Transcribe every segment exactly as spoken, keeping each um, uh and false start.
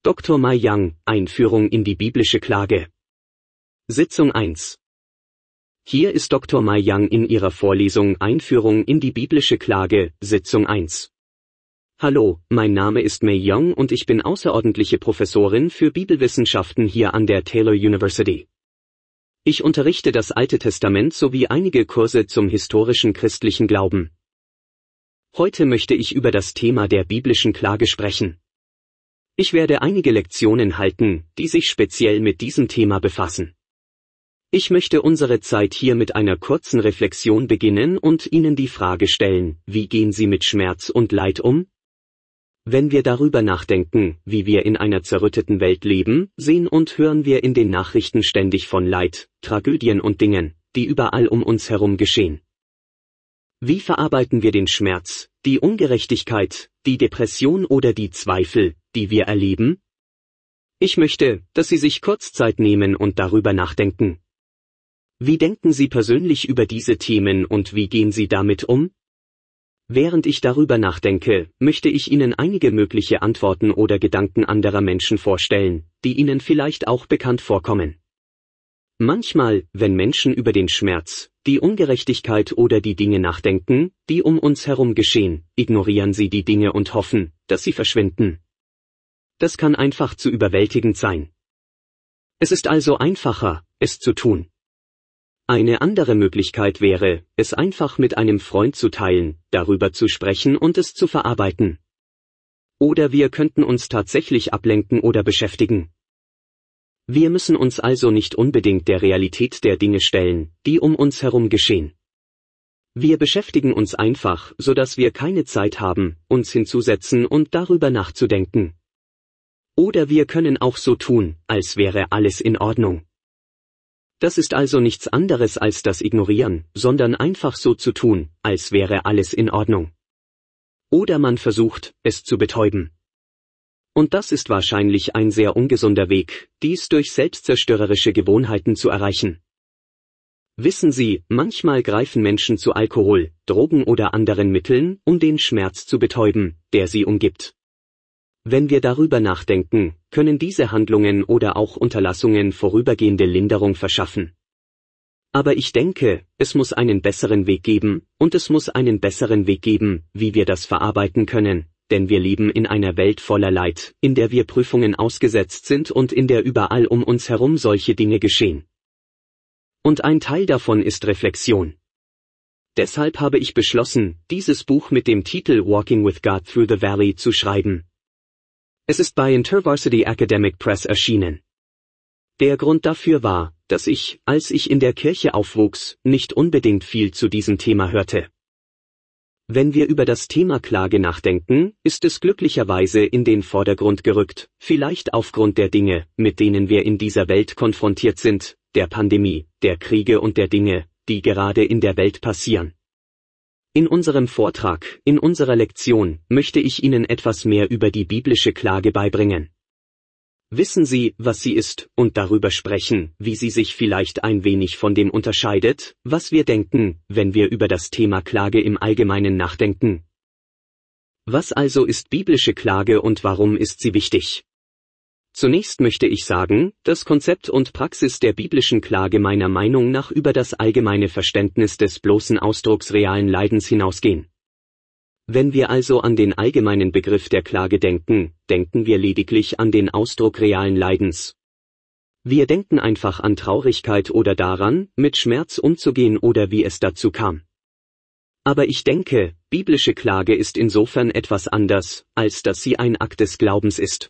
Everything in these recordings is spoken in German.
Doktor Mai Yang, Einführung in die biblische Klage. Sitzung eins. Hier ist Doktor Mai Yang in ihrer Vorlesung Einführung in die biblische Klage, Sitzung eins. Hallo, mein Name ist Mai Yang und ich bin außerordentliche Professorin für Bibelwissenschaften hier an der Taylor University. Ich unterrichte das Alte Testament sowie einige Kurse zum historischen christlichen Glauben. Heute möchte ich über das Thema der biblischen Klage sprechen. Ich werde einige Lektionen halten, die sich speziell mit diesem Thema befassen. Ich möchte unsere Zeit hier mit einer kurzen Reflexion beginnen und Ihnen die Frage stellen, wie gehen Sie mit Schmerz und Leid um? Wenn wir darüber nachdenken, wie wir in einer zerrütteten Welt leben, sehen und hören wir in den Nachrichten ständig von Leid, Tragödien und Dingen, die überall um uns herum geschehen. Wie verarbeiten wir den Schmerz, die Ungerechtigkeit, die Depression oder die Zweifel, die wir erleben? Ich möchte, dass Sie sich kurz Zeit nehmen und darüber nachdenken. Wie denken Sie persönlich über diese Themen und wie gehen Sie damit um? Während ich darüber nachdenke, möchte ich Ihnen einige mögliche Antworten oder Gedanken anderer Menschen vorstellen, die Ihnen vielleicht auch bekannt vorkommen. Manchmal, wenn Menschen über den Schmerz, die Ungerechtigkeit oder die Dinge nachdenken, die um uns herum geschehen, ignorieren sie die Dinge und hoffen, dass sie verschwinden. Das kann einfach zu überwältigend sein. Es ist also einfacher, es zu tun. Eine andere Möglichkeit wäre, es einfach mit einem Freund zu teilen, darüber zu sprechen und es zu verarbeiten. Oder wir könnten uns tatsächlich ablenken oder beschäftigen. Wir müssen uns also nicht unbedingt der Realität der Dinge stellen, die um uns herum geschehen. Wir beschäftigen uns einfach, sodass wir keine Zeit haben, uns hinzusetzen und darüber nachzudenken. Oder wir können auch so tun, als wäre alles in Ordnung. Das ist also nichts anderes als das Ignorieren, sondern einfach so zu tun, als wäre alles in Ordnung. Oder man versucht, es zu betäuben. Und das ist wahrscheinlich ein sehr ungesunder Weg, dies durch selbstzerstörerische Gewohnheiten zu erreichen. Wissen Sie, manchmal greifen Menschen zu Alkohol, Drogen oder anderen Mitteln, um den Schmerz zu betäuben, der sie umgibt. Wenn wir darüber nachdenken, können diese Handlungen oder auch Unterlassungen vorübergehende Linderung verschaffen. Aber ich denke, es muss einen besseren Weg geben, und es muss einen besseren Weg geben, wie wir das verarbeiten können. Denn wir leben in einer Welt voller Leid, in der wir Prüfungen ausgesetzt sind und in der überall um uns herum solche Dinge geschehen. Und ein Teil davon ist Reflexion. Deshalb habe ich beschlossen, dieses Buch mit dem Titel Walking with God Through the Valley zu schreiben. Es ist bei InterVarsity Academic Press erschienen. Der Grund dafür war, dass ich, als ich in der Kirche aufwuchs, nicht unbedingt viel zu diesem Thema hörte. Wenn wir über das Thema Klage nachdenken, ist es glücklicherweise in den Vordergrund gerückt, vielleicht aufgrund der Dinge, mit denen wir in dieser Welt konfrontiert sind, der Pandemie, der Kriege und der Dinge, die gerade in der Welt passieren. In unserem Vortrag, in unserer Lektion, möchte ich Ihnen etwas mehr über die biblische Klage beibringen. Wissen Sie, was sie ist, und darüber sprechen, wie sie sich vielleicht ein wenig von dem unterscheidet, was wir denken, wenn wir über das Thema Klage im Allgemeinen nachdenken. Was also ist biblische Klage und warum ist sie wichtig? Zunächst möchte ich sagen, dass Konzept und Praxis der biblischen Klage meiner Meinung nach über das allgemeine Verständnis des bloßen Ausdrucks realen Leidens hinausgehen. Wenn wir also an den allgemeinen Begriff der Klage denken, denken wir lediglich an den Ausdruck realen Leidens. Wir denken einfach an Traurigkeit oder daran, mit Schmerz umzugehen oder wie es dazu kam. Aber ich denke, biblische Klage ist insofern etwas anders, als dass sie ein Akt des Glaubens ist.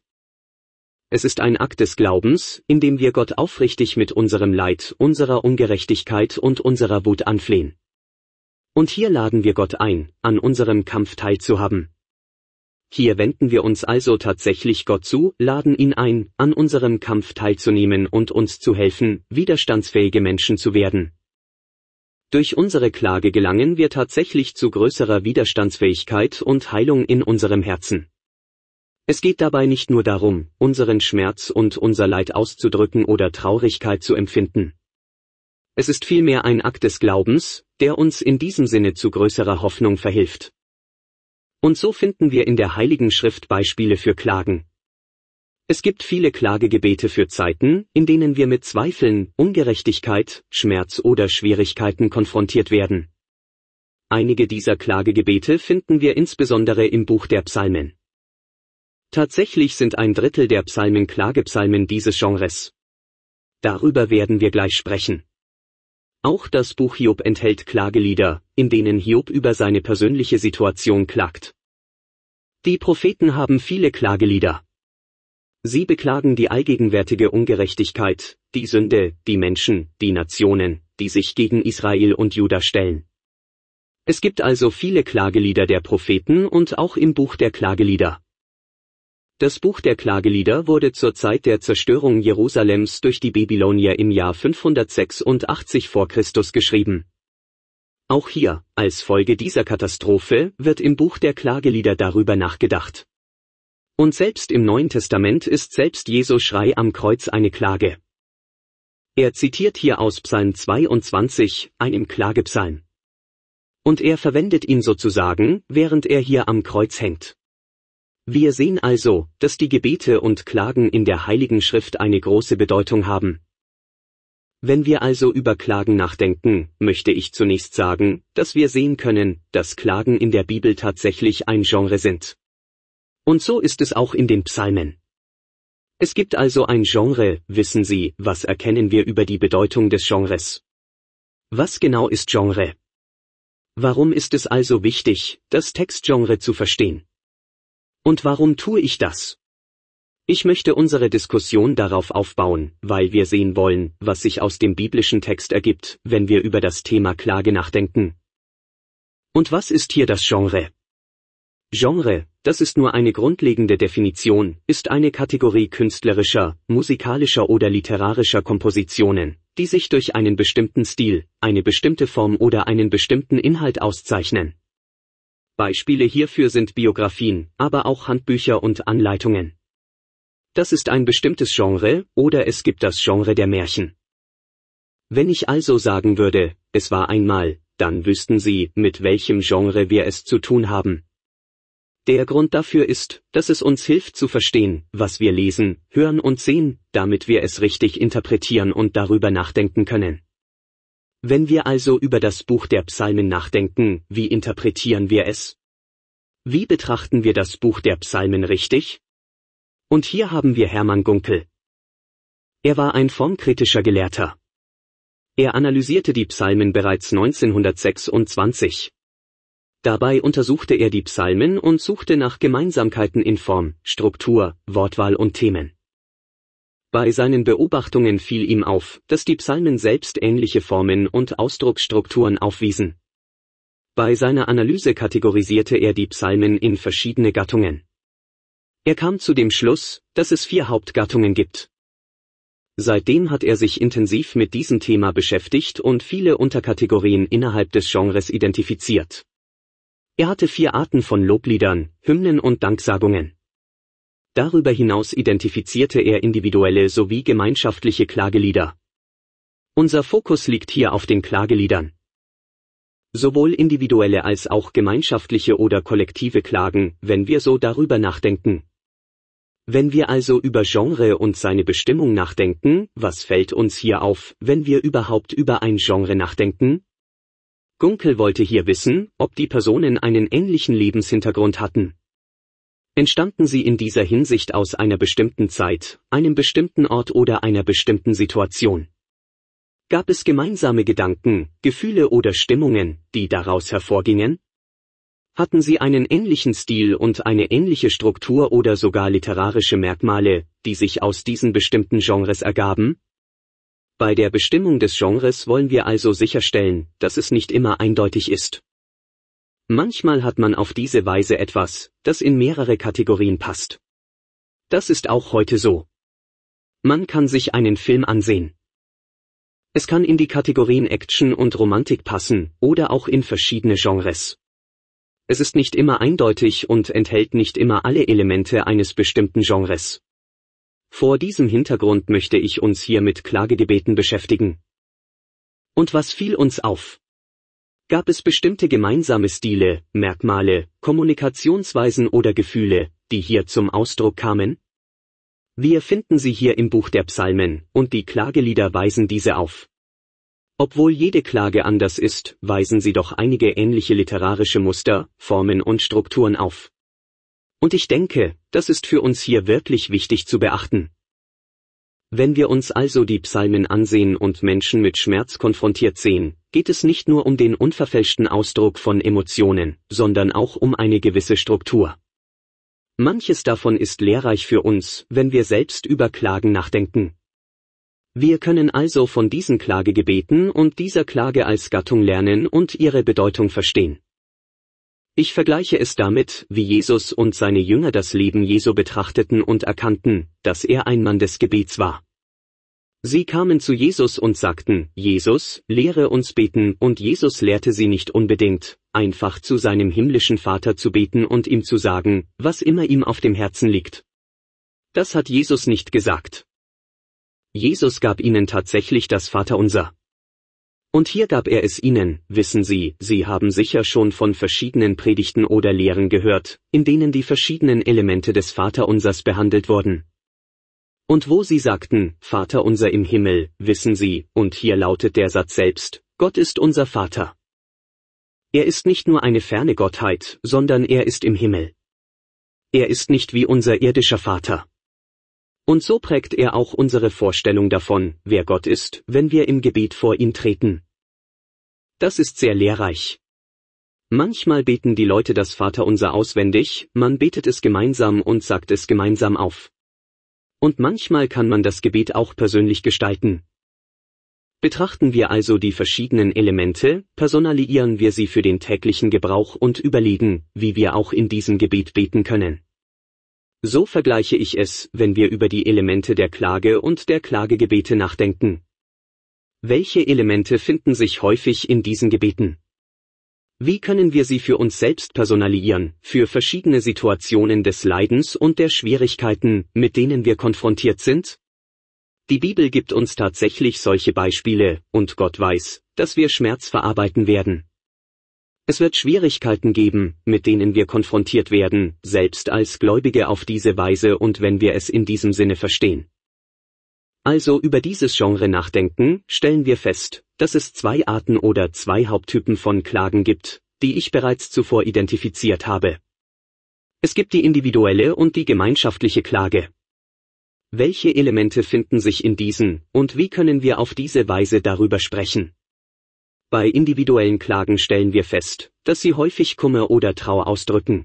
Es ist ein Akt des Glaubens, in dem wir Gott aufrichtig mit unserem Leid, unserer Ungerechtigkeit und unserer Wut anflehen. Und hier laden wir Gott ein, an unserem Kampf teilzuhaben. Hier wenden wir uns also tatsächlich Gott zu, laden ihn ein, an unserem Kampf teilzunehmen und uns zu helfen, widerstandsfähige Menschen zu werden. Durch unsere Klage gelangen wir tatsächlich zu größerer Widerstandsfähigkeit und Heilung in unserem Herzen. Es geht dabei nicht nur darum, unseren Schmerz und unser Leid auszudrücken oder Traurigkeit zu empfinden. Es ist vielmehr ein Akt des Glaubens, der uns in diesem Sinne zu größerer Hoffnung verhilft. Und so finden wir in der Heiligen Schrift Beispiele für Klagen. Es gibt viele Klagegebete für Zeiten, in denen wir mit Zweifeln, Ungerechtigkeit, Schmerz oder Schwierigkeiten konfrontiert werden. Einige dieser Klagegebete finden wir insbesondere im Buch der Psalmen. Tatsächlich sind ein Drittel der Psalmen Klagepsalmen dieses Genres. Darüber werden wir gleich sprechen. Auch das Buch Hiob enthält Klagelieder, in denen Hiob über seine persönliche Situation klagt. Die Propheten haben viele Klagelieder. Sie beklagen die allgegenwärtige Ungerechtigkeit, die Sünde, die Menschen, die Nationen, die sich gegen Israel und Juda stellen. Es gibt also viele Klagelieder der Propheten und auch im Buch der Klagelieder. Das Buch der Klagelieder wurde zur Zeit der Zerstörung Jerusalems durch die Babylonier im Jahr fünfhundertsechsundachtzig vor Christus geschrieben. Auch hier, als Folge dieser Katastrophe, wird im Buch der Klagelieder darüber nachgedacht. Und selbst im Neuen Testament ist selbst Jesu Schrei am Kreuz eine Klage. Er zitiert hier aus Psalm zweiundzwanzig, einem Klagepsalm. Und er verwendet ihn sozusagen, während er hier am Kreuz hängt. Wir sehen also, dass die Gebete und Klagen in der Heiligen Schrift eine große Bedeutung haben. Wenn wir also über Klagen nachdenken, möchte ich zunächst sagen, dass wir sehen können, dass Klagen in der Bibel tatsächlich ein Genre sind. Und so ist es auch in den Psalmen. Es gibt also ein Genre, wissen Sie, was erkennen wir über die Bedeutung des Genres? Was genau ist Genre? Warum ist es also wichtig, das Textgenre zu verstehen? Und warum tue ich das? Ich möchte unsere Diskussion darauf aufbauen, weil wir sehen wollen, was sich aus dem biblischen Text ergibt, wenn wir über das Thema Klage nachdenken. Und was ist hier das Genre? Genre, das ist nur eine grundlegende Definition, ist eine Kategorie künstlerischer, musikalischer oder literarischer Kompositionen, die sich durch einen bestimmten Stil, eine bestimmte Form oder einen bestimmten Inhalt auszeichnen. Beispiele hierfür sind Biografien, aber auch Handbücher und Anleitungen. Das ist ein bestimmtes Genre, oder es gibt das Genre der Märchen. Wenn ich also sagen würde, es war einmal, dann wüssten Sie, mit welchem Genre wir es zu tun haben. Der Grund dafür ist, dass es uns hilft zu verstehen, was wir lesen, hören und sehen, damit wir es richtig interpretieren und darüber nachdenken können. Wenn wir also über das Buch der Psalmen nachdenken, wie interpretieren wir es? Wie betrachten wir das Buch der Psalmen richtig? Und hier haben wir Hermann Gunkel. Er war ein formkritischer Gelehrter. Er analysierte die Psalmen bereits neunzehnhundertsechsundzwanzig. Dabei untersuchte er die Psalmen und suchte nach Gemeinsamkeiten in Form, Struktur, Wortwahl und Themen. Bei seinen Beobachtungen fiel ihm auf, dass die Psalmen selbst ähnliche Formen und Ausdrucksstrukturen aufwiesen. Bei seiner Analyse kategorisierte er die Psalmen in verschiedene Gattungen. Er kam zu dem Schluss, dass es vier Hauptgattungen gibt. Seitdem hat er sich intensiv mit diesem Thema beschäftigt und viele Unterkategorien innerhalb des Genres identifiziert. Er hatte vier Arten von Lobliedern, Hymnen und Danksagungen. Darüber hinaus identifizierte er individuelle sowie gemeinschaftliche Klagelieder. Unser Fokus liegt hier auf den Klageliedern. Sowohl individuelle als auch gemeinschaftliche oder kollektive Klagen, wenn wir so darüber nachdenken. Wenn wir also über Genre und seine Bestimmung nachdenken, was fällt uns hier auf, wenn wir überhaupt über ein Genre nachdenken? Gunkel wollte hier wissen, ob die Personen einen ähnlichen Lebenshintergrund hatten. Entstanden sie in dieser Hinsicht aus einer bestimmten Zeit, einem bestimmten Ort oder einer bestimmten Situation? Gab es gemeinsame Gedanken, Gefühle oder Stimmungen, die daraus hervorgingen? Hatten sie einen ähnlichen Stil und eine ähnliche Struktur oder sogar literarische Merkmale, die sich aus diesen bestimmten Genres ergaben? Bei der Bestimmung des Genres wollen wir also sicherstellen, dass es nicht immer eindeutig ist. Manchmal hat man auf diese Weise etwas, das in mehrere Kategorien passt. Das ist auch heute so. Man kann sich einen Film ansehen. Es kann in die Kategorien Action und Romantik passen, oder auch in verschiedene Genres. Es ist nicht immer eindeutig und enthält nicht immer alle Elemente eines bestimmten Genres. Vor diesem Hintergrund möchte ich uns hier mit Klagegebeten beschäftigen. Und was fiel uns auf? Gab es bestimmte gemeinsame Stile, Merkmale, Kommunikationsweisen oder Gefühle, die hier zum Ausdruck kamen? Wir finden sie hier im Buch der Psalmen, und die Klagelieder weisen diese auf. Obwohl jede Klage anders ist, weisen sie doch einige ähnliche literarische Muster, Formen und Strukturen auf. Und ich denke, das ist für uns hier wirklich wichtig zu beachten. Wenn wir uns also die Psalmen ansehen und Menschen mit Schmerz konfrontiert sehen, geht es nicht nur um den unverfälschten Ausdruck von Emotionen, sondern auch um eine gewisse Struktur. Manches davon ist lehrreich für uns, wenn wir selbst über Klagen nachdenken. Wir können also von diesen Klagegebeten und dieser Klage als Gattung lernen und ihre Bedeutung verstehen. Ich vergleiche es damit, wie Jesus und seine Jünger das Leben Jesu betrachteten und erkannten, dass er ein Mann des Gebets war. Sie kamen zu Jesus und sagten, Jesus, lehre uns beten, und Jesus lehrte sie nicht unbedingt, einfach zu seinem himmlischen Vater zu beten und ihm zu sagen, was immer ihm auf dem Herzen liegt. Das hat Jesus nicht gesagt. Jesus gab ihnen tatsächlich das Vaterunser. Und hier gab er es ihnen, wissen Sie, Sie haben sicher schon von verschiedenen Predigten oder Lehren gehört, in denen die verschiedenen Elemente des Vaterunsers behandelt wurden. Und wo sie sagten, Vaterunser im Himmel, wissen Sie, und hier lautet der Satz selbst, Gott ist unser Vater. Er ist nicht nur eine ferne Gottheit, sondern er ist im Himmel. Er ist nicht wie unser irdischer Vater. Und so prägt er auch unsere Vorstellung davon, wer Gott ist, wenn wir im Gebet vor ihn treten. Das ist sehr lehrreich. Manchmal beten die Leute das Vaterunser auswendig, man betet es gemeinsam und sagt es gemeinsam auf. Und manchmal kann man das Gebet auch persönlich gestalten. Betrachten wir also die verschiedenen Elemente, personalisieren wir sie für den täglichen Gebrauch und überlegen, wie wir auch in diesem Gebet beten können. So vergleiche ich es, wenn wir über die Elemente der Klage und der Klagegebete nachdenken. Welche Elemente finden sich häufig in diesen Gebeten? Wie können wir sie für uns selbst personalisieren, für verschiedene Situationen des Leidens und der Schwierigkeiten, mit denen wir konfrontiert sind? Die Bibel gibt uns tatsächlich solche Beispiele, und Gott weiß, dass wir Schmerz verarbeiten werden. Es wird Schwierigkeiten geben, mit denen wir konfrontiert werden, selbst als Gläubige auf diese Weise und wenn wir es in diesem Sinne verstehen. Also über dieses Genre nachdenken, stellen wir fest, dass es zwei Arten oder zwei Haupttypen von Klagen gibt, die ich bereits zuvor identifiziert habe. Es gibt die individuelle und die gemeinschaftliche Klage. Welche Elemente finden sich in diesen, und wie können wir auf diese Weise darüber sprechen? Bei individuellen Klagen stellen wir fest, dass sie häufig Kummer oder Trauer ausdrücken.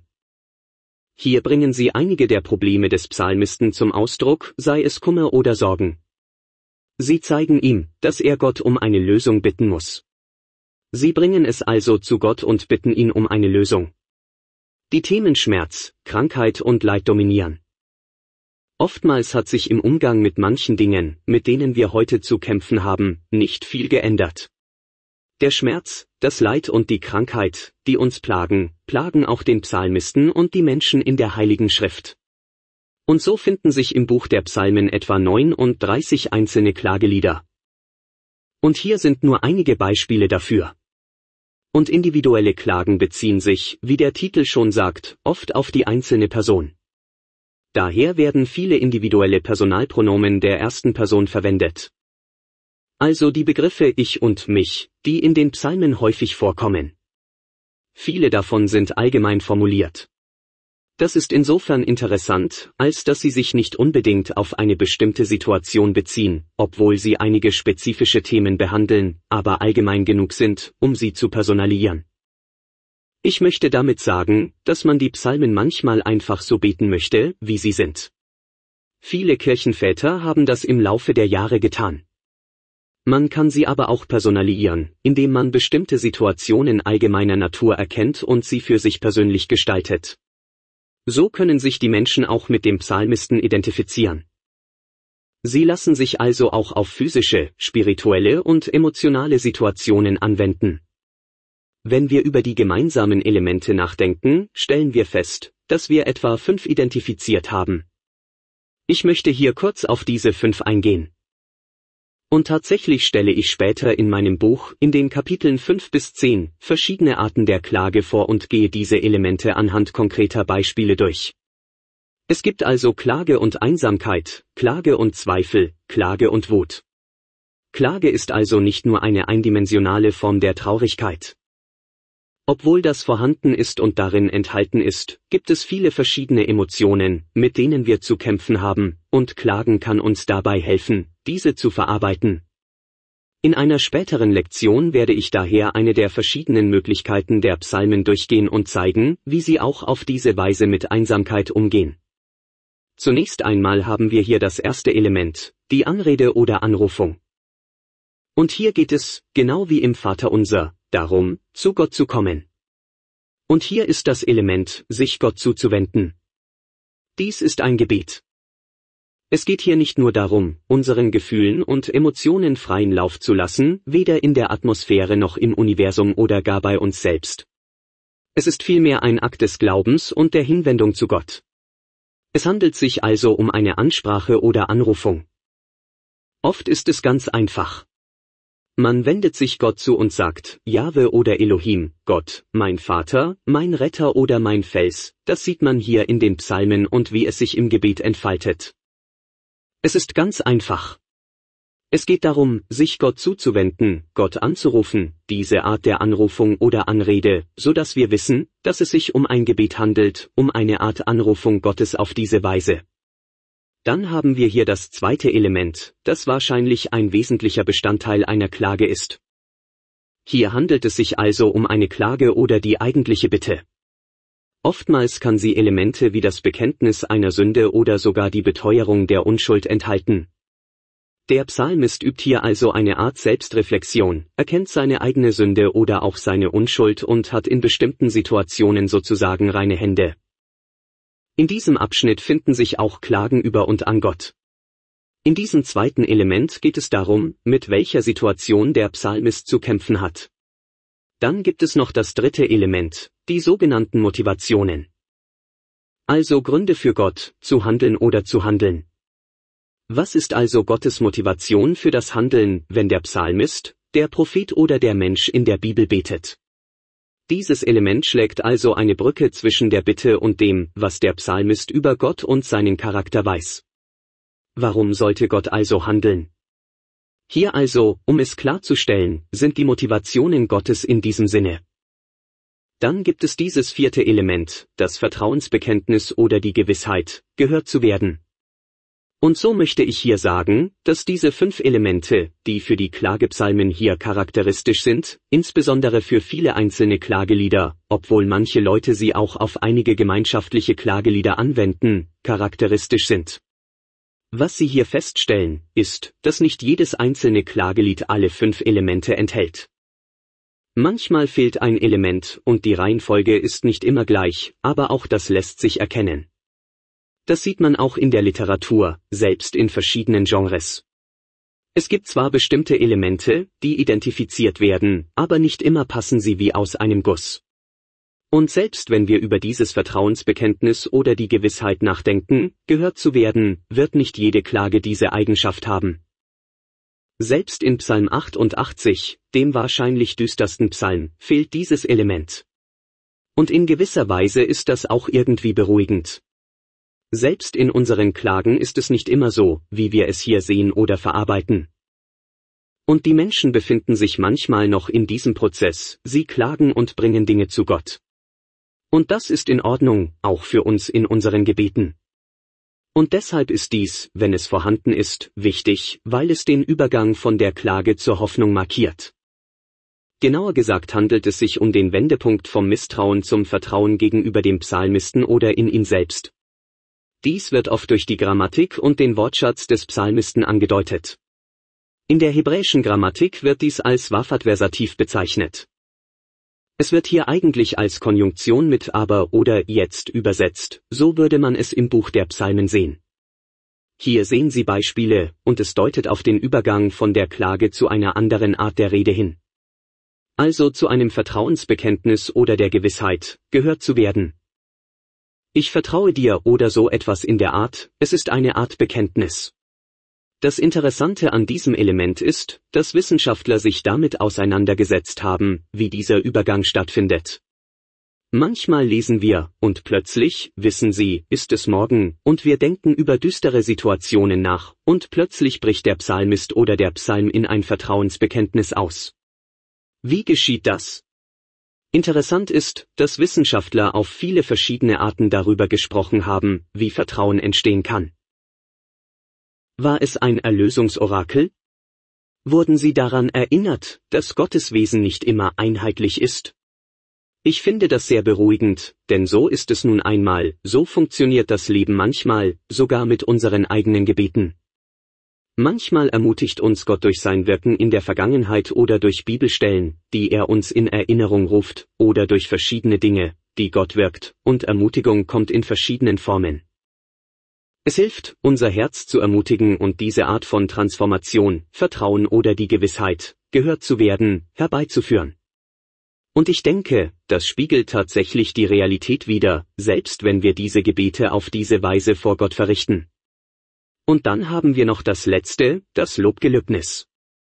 Hier bringen sie einige der Probleme des Psalmisten zum Ausdruck, sei es Kummer oder Sorgen. Sie zeigen ihm, dass er Gott um eine Lösung bitten muss. Sie bringen es also zu Gott und bitten ihn um eine Lösung. Die Themen Schmerz, Krankheit und Leid dominieren. Oftmals hat sich im Umgang mit manchen Dingen, mit denen wir heute zu kämpfen haben, nicht viel geändert. Der Schmerz, das Leid und die Krankheit, die uns plagen, plagen auch den Psalmisten und die Menschen in der Heiligen Schrift. Und so finden sich im Buch der Psalmen etwa neununddreißig einzelne Klagelieder. Und hier sind nur einige Beispiele dafür. Und individuelle Klagen beziehen sich, wie der Titel schon sagt, oft auf die einzelne Person. Daher werden viele individuelle Personalpronomen der ersten Person verwendet. Also die Begriffe ich und mich, die in den Psalmen häufig vorkommen. Viele davon sind allgemein formuliert. Das ist insofern interessant, als dass sie sich nicht unbedingt auf eine bestimmte Situation beziehen, obwohl sie einige spezifische Themen behandeln, aber allgemein genug sind, um sie zu personalisieren. Ich möchte damit sagen, dass man die Psalmen manchmal einfach so beten möchte, wie sie sind. Viele Kirchenväter haben das im Laufe der Jahre getan. Man kann sie aber auch personalisieren, indem man bestimmte Situationen allgemeiner Natur erkennt und sie für sich persönlich gestaltet. So können sich die Menschen auch mit dem Psalmisten identifizieren. Sie lassen sich also auch auf physische, spirituelle und emotionale Situationen anwenden. Wenn wir über die gemeinsamen Elemente nachdenken, stellen wir fest, dass wir etwa fünf identifiziert haben. Ich möchte hier kurz auf diese fünf eingehen. Und tatsächlich stelle ich später in meinem Buch, in den Kapiteln fünf bis zehn, verschiedene Arten der Klage vor und gehe diese Elemente anhand konkreter Beispiele durch. Es gibt also Klage und Einsamkeit, Klage und Zweifel, Klage und Wut. Klage ist also nicht nur eine eindimensionale Form der Traurigkeit. Obwohl das vorhanden ist und darin enthalten ist, gibt es viele verschiedene Emotionen, mit denen wir zu kämpfen haben, und Klagen kann uns dabei helfen, diese zu verarbeiten. In einer späteren Lektion werde ich daher eine der verschiedenen Möglichkeiten der Psalmen durchgehen und zeigen, wie sie auch auf diese Weise mit Einsamkeit umgehen. Zunächst einmal haben wir hier das erste Element, die Anrede oder Anrufung. Und hier geht es, genau wie im Vaterunser, darum, zu Gott zu kommen. Und hier ist das Element, sich Gott zuzuwenden. Dies ist ein Gebet. Es geht hier nicht nur darum, unseren Gefühlen und Emotionen freien Lauf zu lassen, weder in der Atmosphäre noch im Universum oder gar bei uns selbst. Es ist vielmehr ein Akt des Glaubens und der Hinwendung zu Gott. Es handelt sich also um eine Ansprache oder Anrufung. Oft ist es ganz einfach. Man wendet sich Gott zu und sagt, Jahwe oder Elohim, Gott, mein Vater, mein Retter oder mein Fels, das sieht man hier in den Psalmen und wie es sich im Gebet entfaltet. Es ist ganz einfach. Es geht darum, sich Gott zuzuwenden, Gott anzurufen, diese Art der Anrufung oder Anrede, so dass wir wissen, dass es sich um ein Gebet handelt, um eine Art Anrufung Gottes auf diese Weise. Dann haben wir hier das zweite Element, das wahrscheinlich ein wesentlicher Bestandteil einer Klage ist. Hier handelt es sich also um eine Klage oder die eigentliche Bitte. Oftmals kann sie Elemente wie das Bekenntnis einer Sünde oder sogar die Beteuerung der Unschuld enthalten. Der Psalmist übt hier also eine Art Selbstreflexion, erkennt seine eigene Sünde oder auch seine Unschuld und hat in bestimmten Situationen sozusagen reine Hände. In diesem Abschnitt finden sich auch Klagen über und an Gott. In diesem zweiten Element geht es darum, mit welcher Situation der Psalmist zu kämpfen hat. Dann gibt es noch das dritte Element, die sogenannten Motivationen. Also Gründe für Gott, zu handeln oder zu handeln. Was ist also Gottes Motivation für das Handeln, wenn der Psalmist, der Prophet oder der Mensch in der Bibel betet? Dieses Element schlägt also eine Brücke zwischen der Bitte und dem, was der Psalmist über Gott und seinen Charakter weiß. Warum sollte Gott also handeln? Hier also, um es klarzustellen, sind die Motivationen Gottes in diesem Sinne. Dann gibt es dieses vierte Element, das Vertrauensbekenntnis oder die Gewissheit, gehört zu werden. Und so möchte ich hier sagen, dass diese fünf Elemente, die für die Klagepsalmen hier charakteristisch sind, insbesondere für viele einzelne Klagelieder, obwohl manche Leute sie auch auf einige gemeinschaftliche Klagelieder anwenden, charakteristisch sind. Was Sie hier feststellen, ist, dass nicht jedes einzelne Klagelied alle fünf Elemente enthält. Manchmal fehlt ein Element und die Reihenfolge ist nicht immer gleich, aber auch das lässt sich erkennen. Das sieht man auch in der Literatur, selbst in verschiedenen Genres. Es gibt zwar bestimmte Elemente, die identifiziert werden, aber nicht immer passen sie wie aus einem Guss. Und selbst wenn wir über dieses Vertrauensbekenntnis oder die Gewissheit nachdenken, gehört zu werden, wird nicht jede Klage diese Eigenschaft haben. Selbst in Psalm achtundachtzig, dem wahrscheinlich düstersten Psalm, fehlt dieses Element. Und in gewisser Weise ist das auch irgendwie beruhigend. Selbst in unseren Klagen ist es nicht immer so, wie wir es hier sehen oder verarbeiten. Und die Menschen befinden sich manchmal noch in diesem Prozess, sie klagen und bringen Dinge zu Gott. Und das ist in Ordnung, auch für uns in unseren Gebeten. Und deshalb ist dies, wenn es vorhanden ist, wichtig, weil es den Übergang von der Klage zur Hoffnung markiert. Genauer gesagt handelt es sich um den Wendepunkt vom Misstrauen zum Vertrauen gegenüber dem Psalmisten oder in ihn selbst. Dies wird oft durch die Grammatik und den Wortschatz des Psalmisten angedeutet. In der hebräischen Grammatik wird dies als Wafat-Versativ bezeichnet. Es wird hier eigentlich als Konjunktion mit aber oder jetzt übersetzt, so würde man es im Buch der Psalmen sehen. Hier sehen Sie Beispiele, und es deutet auf den Übergang von der Klage zu einer anderen Art der Rede hin. Also zu einem Vertrauensbekenntnis oder der Gewissheit, gehört zu werden. Ich vertraue dir oder so etwas in der Art, es ist eine Art Bekenntnis. Das Interessante an diesem Element ist, dass Wissenschaftler sich damit auseinandergesetzt haben, wie dieser Übergang stattfindet. Manchmal lesen wir, und plötzlich, wissen Sie, ist es morgen, und wir denken über düstere Situationen nach, und plötzlich bricht der Psalmist oder der Psalm in ein Vertrauensbekenntnis aus. Wie geschieht das? Interessant ist, dass Wissenschaftler auf viele verschiedene Arten darüber gesprochen haben, wie Vertrauen entstehen kann. War es ein Erlösungsorakel? Wurden Sie daran erinnert, dass Gottes Wesen nicht immer einheitlich ist? Ich finde das sehr beruhigend, denn so ist es nun einmal, so funktioniert das Leben manchmal, sogar mit unseren eigenen Gebeten. Manchmal ermutigt uns Gott durch sein Wirken in der Vergangenheit oder durch Bibelstellen, die er uns in Erinnerung ruft, oder durch verschiedene Dinge, die Gott wirkt, und Ermutigung kommt in verschiedenen Formen. Es hilft, unser Herz zu ermutigen und diese Art von Transformation, Vertrauen oder die Gewissheit, gehört zu werden, herbeizuführen. Und ich denke, das spiegelt tatsächlich die Realität wider, selbst wenn wir diese Gebete auf diese Weise vor Gott verrichten. Und dann haben wir noch das Letzte, das Lobgelöbnis.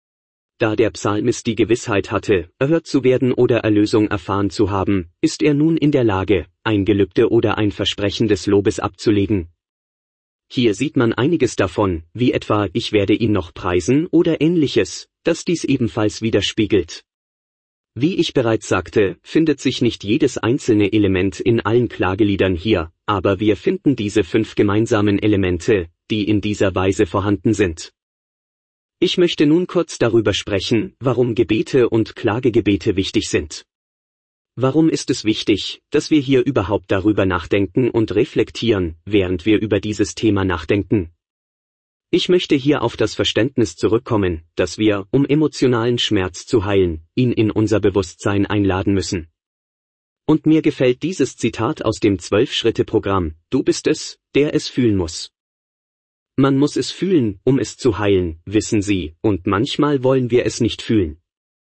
Da der Psalmist die Gewissheit hatte, erhört zu werden oder Erlösung erfahren zu haben, ist er nun in der Lage, ein Gelübde oder ein Versprechen des Lobes abzulegen. Hier sieht man einiges davon, wie etwa ich werde ihn noch preisen oder ähnliches, das dies ebenfalls widerspiegelt. Wie ich bereits sagte, findet sich nicht jedes einzelne Element in allen Klageliedern hier, aber wir finden diese fünf gemeinsamen Elemente, die in dieser Weise vorhanden sind. Ich möchte nun kurz darüber sprechen, warum Gebete und Klagegebete wichtig sind. Warum ist es wichtig, dass wir hier überhaupt darüber nachdenken und reflektieren, während wir über dieses Thema nachdenken? Ich möchte hier auf das Verständnis zurückkommen, dass wir, um emotionalen Schmerz zu heilen, ihn in unser Bewusstsein einladen müssen. Und mir gefällt dieses Zitat aus dem Zwölf-Schritte-Programm, du bist es, der es fühlen muss. Man muss es fühlen, um es zu heilen, wissen Sie, und manchmal wollen wir es nicht fühlen.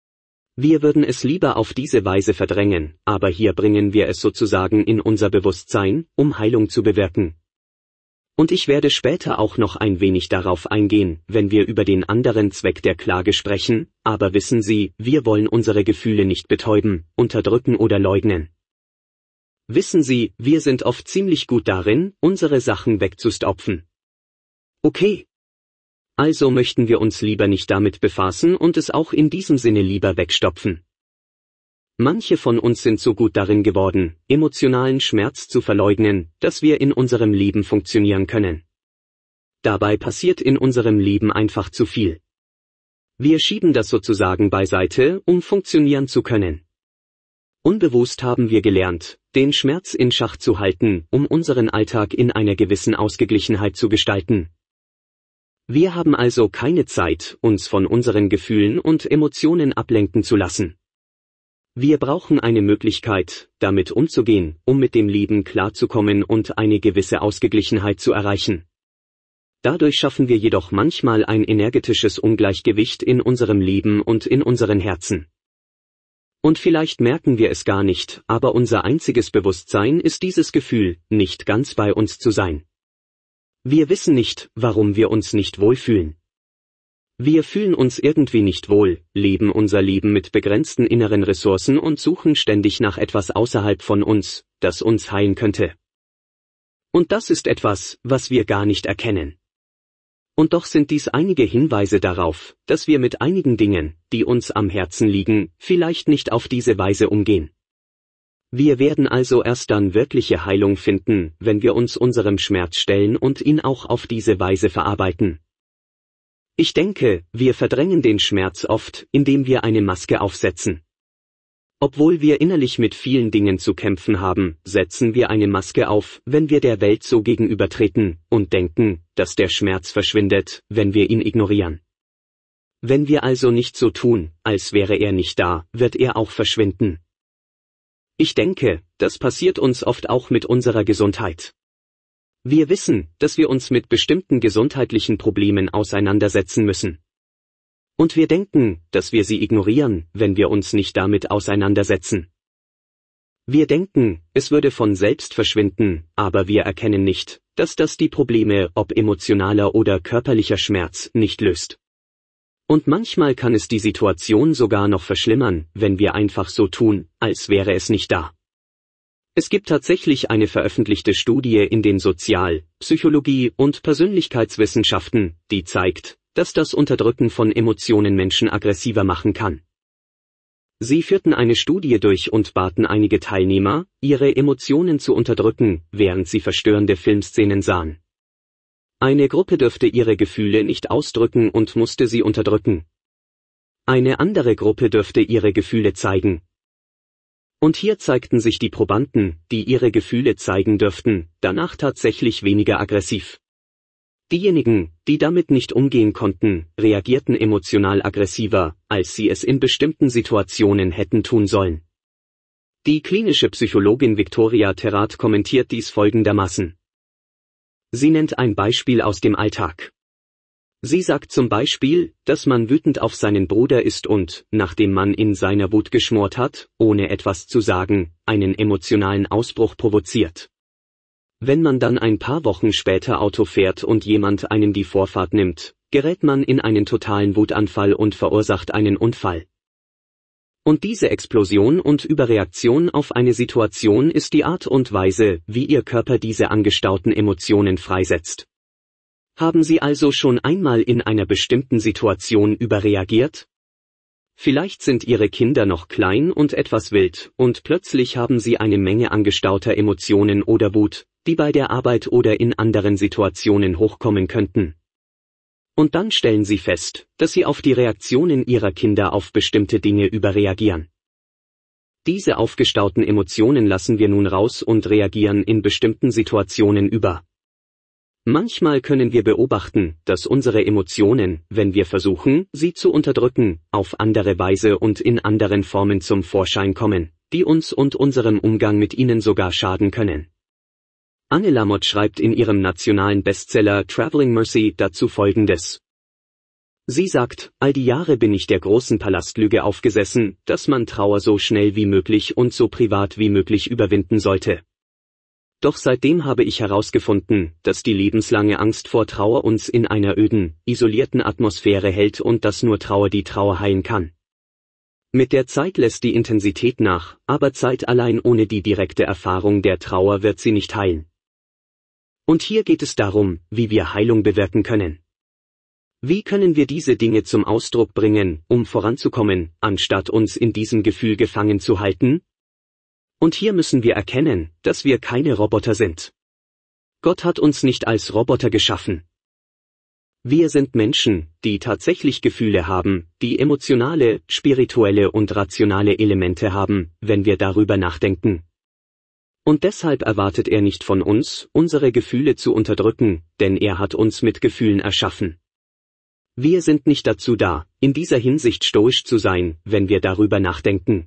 Wir würden es lieber auf diese Weise verdrängen, aber hier bringen wir es sozusagen in unser Bewusstsein, um Heilung zu bewirken. Und ich werde später auch noch ein wenig darauf eingehen, wenn wir über den anderen Zweck der Klage sprechen, aber wissen Sie, wir wollen unsere Gefühle nicht betäuben, unterdrücken oder leugnen. Wissen Sie, wir sind oft ziemlich gut darin, unsere Sachen wegzustopfen. Okay. Also möchten wir uns lieber nicht damit befassen und es auch in diesem Sinne lieber wegstopfen. Manche von uns sind so gut darin geworden, emotionalen Schmerz zu verleugnen, dass wir in unserem Leben funktionieren können. Dabei passiert in unserem Leben einfach zu viel. Wir schieben das sozusagen beiseite, um funktionieren zu können. Unbewusst haben wir gelernt, den Schmerz in Schach zu halten, um unseren Alltag in einer gewissen Ausgeglichenheit zu gestalten. Wir haben also keine Zeit, uns von unseren Gefühlen und Emotionen ablenken zu lassen. Wir brauchen eine Möglichkeit, damit umzugehen, um mit dem Leben klarzukommen und eine gewisse Ausgeglichenheit zu erreichen. Dadurch schaffen wir jedoch manchmal ein energetisches Ungleichgewicht in unserem Leben und in unseren Herzen. Und vielleicht merken wir es gar nicht, aber unser einziges Bewusstsein ist dieses Gefühl, nicht ganz bei uns zu sein. Wir wissen nicht, warum wir uns nicht wohlfühlen. Wir fühlen uns irgendwie nicht wohl, leben unser Leben mit begrenzten inneren Ressourcen und suchen ständig nach etwas außerhalb von uns, das uns heilen könnte. Und das ist etwas, was wir gar nicht erkennen. Und doch sind dies einige Hinweise darauf, dass wir mit einigen Dingen, die uns am Herzen liegen, vielleicht nicht auf diese Weise umgehen. Wir werden also erst dann wirkliche Heilung finden, wenn wir uns unserem Schmerz stellen und ihn auch auf diese Weise verarbeiten. Ich denke, wir verdrängen den Schmerz oft, indem wir eine Maske aufsetzen. Obwohl wir innerlich mit vielen Dingen zu kämpfen haben, setzen wir eine Maske auf, wenn wir der Welt so gegenübertreten, und denken, dass der Schmerz verschwindet, wenn wir ihn ignorieren. Wenn wir also nicht so tun, als wäre er nicht da, wird er auch verschwinden. Ich denke, das passiert uns oft auch mit unserer Gesundheit. Wir wissen, dass wir uns mit bestimmten gesundheitlichen Problemen auseinandersetzen müssen. Und wir denken, dass wir sie ignorieren, wenn wir uns nicht damit auseinandersetzen. Wir denken, es würde von selbst verschwinden, aber wir erkennen nicht, dass das die Probleme, ob emotionaler oder körperlicher Schmerz, nicht löst. Und manchmal kann es die Situation sogar noch verschlimmern, wenn wir einfach so tun, als wäre es nicht da. Es gibt tatsächlich eine veröffentlichte Studie in den Sozial-, Psychologie- und Persönlichkeitswissenschaften, die zeigt, dass das Unterdrücken von Emotionen Menschen aggressiver machen kann. Sie führten eine Studie durch und baten einige Teilnehmer, ihre Emotionen zu unterdrücken, während sie verstörende Filmszenen sahen. Eine Gruppe durfte ihre Gefühle nicht ausdrücken und musste sie unterdrücken. Eine andere Gruppe durfte ihre Gefühle zeigen. Und hier zeigten sich die Probanden, die ihre Gefühle zeigen dürften, danach tatsächlich weniger aggressiv. Diejenigen, die damit nicht umgehen konnten, reagierten emotional aggressiver, als sie es in bestimmten Situationen hätten tun sollen. Die klinische Psychologin Victoria Terrat kommentiert dies folgendermaßen. Sie nennt ein Beispiel aus dem Alltag. Sie sagt zum Beispiel, dass man wütend auf seinen Bruder ist und, nachdem man in seiner Wut geschmort hat, ohne etwas zu sagen, einen emotionalen Ausbruch provoziert. Wenn man dann ein paar Wochen später Auto fährt und jemand einem die Vorfahrt nimmt, gerät man in einen totalen Wutanfall und verursacht einen Unfall. Und diese Explosion und Überreaktion auf eine Situation ist die Art und Weise, wie Ihr Körper diese angestauten Emotionen freisetzt. Haben Sie also schon einmal in einer bestimmten Situation überreagiert? Vielleicht sind Ihre Kinder noch klein und etwas wild, und plötzlich haben Sie eine Menge angestauter Emotionen oder Wut, die bei der Arbeit oder in anderen Situationen hochkommen könnten. Und dann stellen Sie fest, dass Sie auf die Reaktionen Ihrer Kinder auf bestimmte Dinge überreagieren. Diese aufgestauten Emotionen lassen wir nun raus und reagieren in bestimmten Situationen über. Manchmal können wir beobachten, dass unsere Emotionen, wenn wir versuchen, sie zu unterdrücken, auf andere Weise und in anderen Formen zum Vorschein kommen, die uns und unserem Umgang mit ihnen sogar schaden können. Anne Lamott schreibt in ihrem nationalen Bestseller Traveling Mercy dazu Folgendes. Sie sagt, all die Jahre bin ich der großen Palastlüge aufgesessen, dass man Trauer so schnell wie möglich und so privat wie möglich überwinden sollte. Doch seitdem habe ich herausgefunden, dass die lebenslange Angst vor Trauer uns in einer öden, isolierten Atmosphäre hält und dass nur Trauer die Trauer heilen kann. Mit der Zeit lässt die Intensität nach, aber Zeit allein ohne die direkte Erfahrung der Trauer wird sie nicht heilen. Und hier geht es darum, wie wir Heilung bewirken können. Wie können wir diese Dinge zum Ausdruck bringen, um voranzukommen, anstatt uns in diesem Gefühl gefangen zu halten? Und hier müssen wir erkennen, dass wir keine Roboter sind. Gott hat uns nicht als Roboter geschaffen. Wir sind Menschen, die tatsächlich Gefühle haben, die emotionale, spirituelle und rationale Elemente haben, wenn wir darüber nachdenken. Und deshalb erwartet er nicht von uns, unsere Gefühle zu unterdrücken, denn er hat uns mit Gefühlen erschaffen. Wir sind nicht dazu da, in dieser Hinsicht stoisch zu sein, wenn wir darüber nachdenken.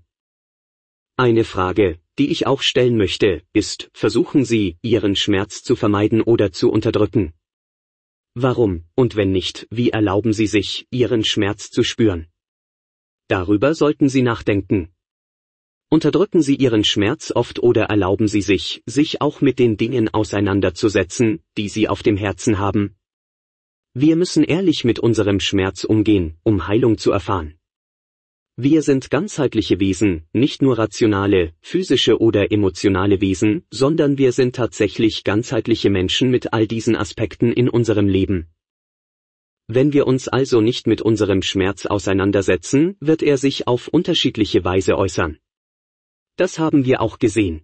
Eine Frage, die ich auch stellen möchte, ist, versuchen Sie, Ihren Schmerz zu vermeiden oder zu unterdrücken? Warum, und wenn nicht, wie erlauben Sie sich, Ihren Schmerz zu spüren? Darüber sollten Sie nachdenken. Unterdrücken Sie Ihren Schmerz oft oder erlauben Sie sich, sich auch mit den Dingen auseinanderzusetzen, die Sie auf dem Herzen haben? Wir müssen ehrlich mit unserem Schmerz umgehen, um Heilung zu erfahren. Wir sind ganzheitliche Wesen, nicht nur rationale, physische oder emotionale Wesen, sondern wir sind tatsächlich ganzheitliche Menschen mit all diesen Aspekten in unserem Leben. Wenn wir uns also nicht mit unserem Schmerz auseinandersetzen, wird er sich auf unterschiedliche Weise äußern. Das haben wir auch gesehen.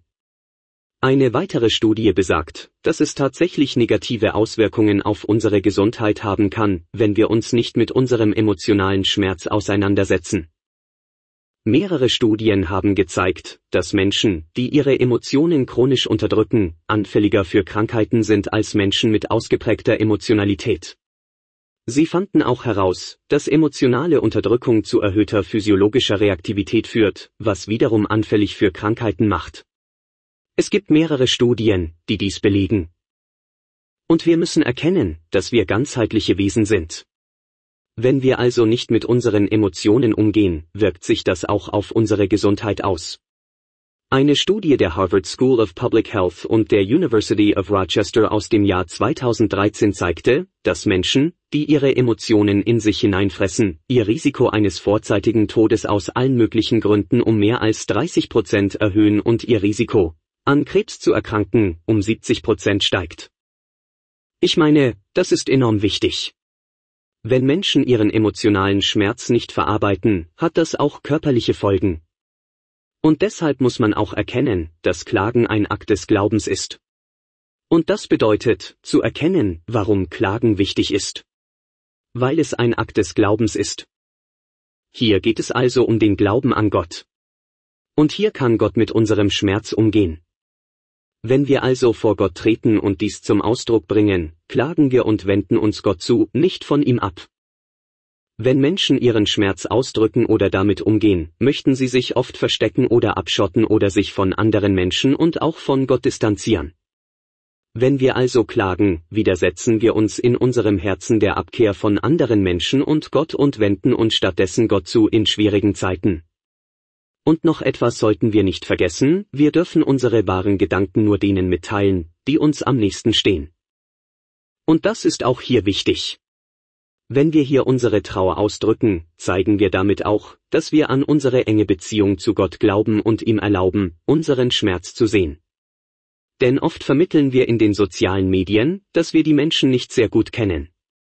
Eine weitere Studie besagt, dass es tatsächlich negative Auswirkungen auf unsere Gesundheit haben kann, wenn wir uns nicht mit unserem emotionalen Schmerz auseinandersetzen. Mehrere Studien haben gezeigt, dass Menschen, die ihre Emotionen chronisch unterdrücken, anfälliger für Krankheiten sind als Menschen mit ausgeprägter Emotionalität. Sie fanden auch heraus, dass emotionale Unterdrückung zu erhöhter physiologischer Reaktivität führt, was wiederum anfällig für Krankheiten macht. Es gibt mehrere Studien, die dies belegen. Und wir müssen erkennen, dass wir ganzheitliche Wesen sind. Wenn wir also nicht mit unseren Emotionen umgehen, wirkt sich das auch auf unsere Gesundheit aus. Eine Studie der Harvard School of Public Health und der University of Rochester aus dem Jahr zweitausenddreizehn zeigte, dass Menschen, die ihre Emotionen in sich hineinfressen, ihr Risiko eines vorzeitigen Todes aus allen möglichen Gründen um mehr als dreißig Prozent erhöhen und ihr Risiko, an Krebs zu erkranken, um siebzig Prozent steigt. Ich meine, das ist enorm wichtig. Wenn Menschen ihren emotionalen Schmerz nicht verarbeiten, hat das auch körperliche Folgen. Und deshalb muss man auch erkennen, dass Klagen ein Akt des Glaubens ist. Und das bedeutet, zu erkennen, warum Klagen wichtig ist. Weil es ein Akt des Glaubens ist. Hier geht es also um den Glauben an Gott. Und hier kann Gott mit unserem Schmerz umgehen. Wenn wir also vor Gott treten und dies zum Ausdruck bringen, klagen wir und wenden uns Gott zu, nicht von ihm ab. Wenn Menschen ihren Schmerz ausdrücken oder damit umgehen, möchten sie sich oft verstecken oder abschotten oder sich von anderen Menschen und auch von Gott distanzieren. Wenn wir also klagen, widersetzen wir uns in unserem Herzen der Abkehr von anderen Menschen und Gott und wenden uns stattdessen Gott zu in schwierigen Zeiten. Und noch etwas sollten wir nicht vergessen, wir dürfen unsere wahren Gedanken nur denen mitteilen, die uns am nächsten stehen. Und das ist auch hier wichtig. Wenn wir hier unsere Trauer ausdrücken, zeigen wir damit auch, dass wir an unsere enge Beziehung zu Gott glauben und ihm erlauben, unseren Schmerz zu sehen. Denn oft vermitteln wir in den sozialen Medien, dass wir die Menschen nicht sehr gut kennen.